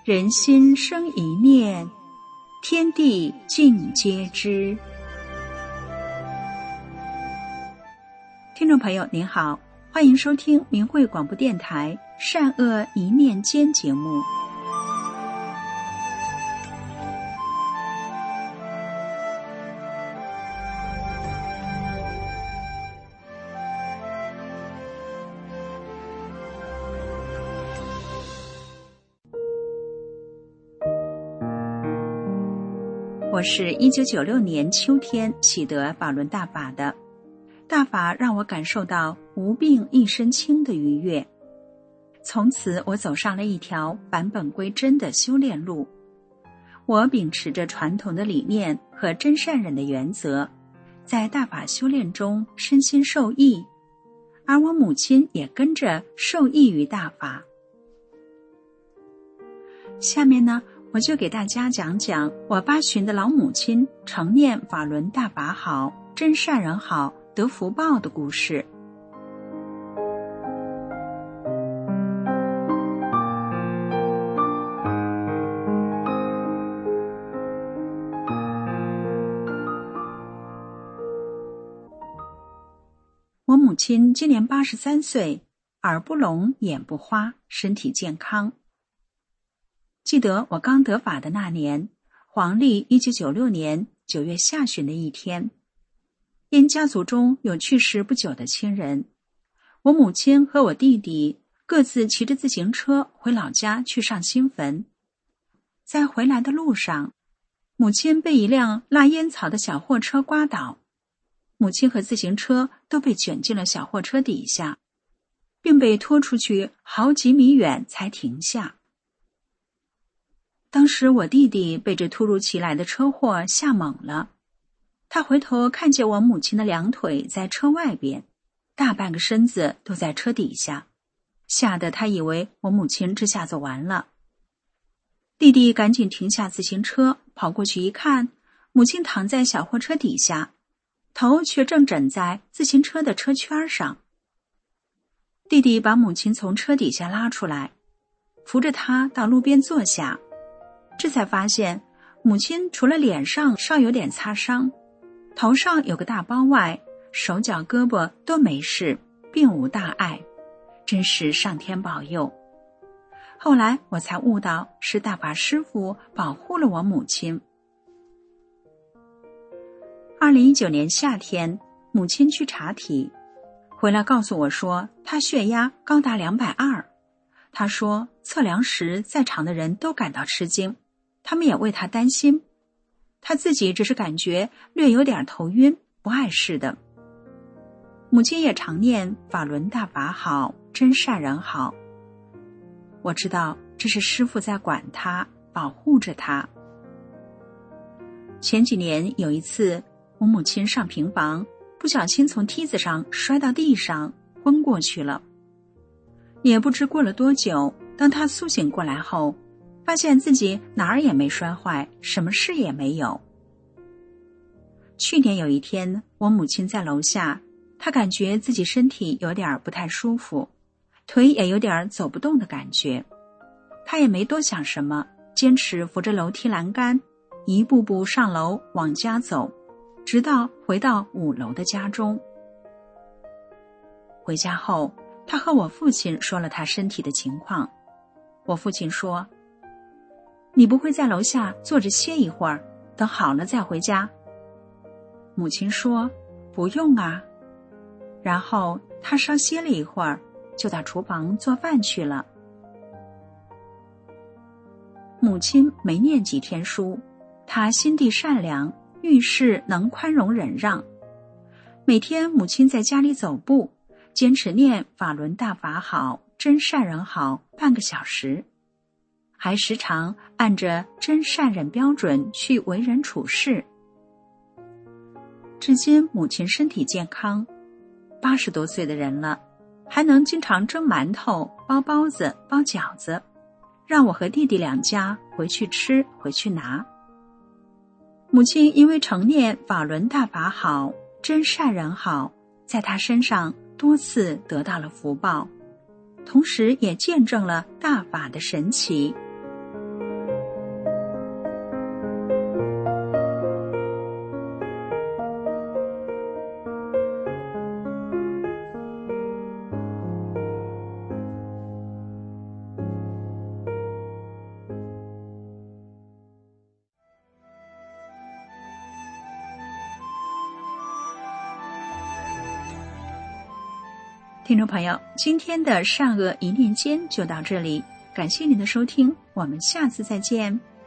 人心生一念，天地尽皆知。听众朋友您好，欢迎收听明慧广播电台善恶一念间节目。我是1996年秋天喜得法轮大法的，大法让我感受到无病一身轻的愉悦。从此我走上了一条返本归真的修炼路。我秉持着传统的理念和真善忍的原则，在大法修炼中身心受益，而我母亲也跟着受益于大法。下面呢，我就给大家讲讲我8旬的老母亲常念法轮大法好，真善人好，得福报的故事。我母亲今年83岁，耳不聋，眼不花，身体健康。记得我刚得法的那年，黄历1996年9月下旬的一天，因家族中有去世不久的亲人，我母亲和我弟弟各自骑着自行车回老家去上新坟。在回来的路上，母亲被一辆拉烟草的小货车刮倒，母亲和自行车都被卷进了小货车底下，并被拖出去好几米远才停下。当时我弟弟被这突如其来的车祸吓懵了，他回头看见我母亲的2腿在车外边，大半个身子都在车底下，吓得他以为我母亲这下子完了。弟弟赶紧停下自行车，跑过去一看，母亲躺在小货车底下，头却正枕在自行车的车圈上。弟弟把母亲从车底下拉出来，扶着她到路边坐下，这才发现母亲除了脸上稍有点擦伤，头上有个大包外，手脚胳膊都没事，并无大碍，真是上天保佑。后来我才悟到是大法师父保护了我母亲。2019年夏天，母亲去查体，回来告诉我说她血压高达220。她说测量时在场的人都感到吃惊，他们也为她担心，她自己只是感觉略有点头晕，不碍事的。母亲也常念法轮大法好，真善人好。我知道这是师父在管她，保护着她。前几年有一次，我母亲上平房，不小心从梯子上摔到地上，昏过去了。也不知过了多久，当她苏醒过来后，发现自己哪儿也没摔坏，什么事也没有。去年有一天，我母亲在楼下，她感觉自己身体有点不太舒服，腿也有点走不动的感觉。她也没多想什么，坚持扶着楼梯栏杆，一步步上楼往家走，直到回到5楼的家中。回家后，她和我父亲说了她身体的情况。我父亲说，你不会在楼下坐着歇一会儿，等好了再回家？母亲说，不用啊。然后她稍歇了一会儿，就到厨房做饭去了。母亲没念几天书，她心地善良，遇事能宽容忍让。每天母亲在家里走步，坚持念法轮大法好，真善人好半个小时，还时常按着真善忍标准去为人处事。至今母亲身体健康，80多岁的人了，还能经常蒸馒头、包包子、包饺子，让我和弟弟2家回去吃，回去拿。母亲因为承念法轮大法好，真善人好，在她身上多次得到了福报，同时也见证了大法的神奇。 听众朋友，今天的善恶一念间就到这里，感谢您的收听，我们下次再见。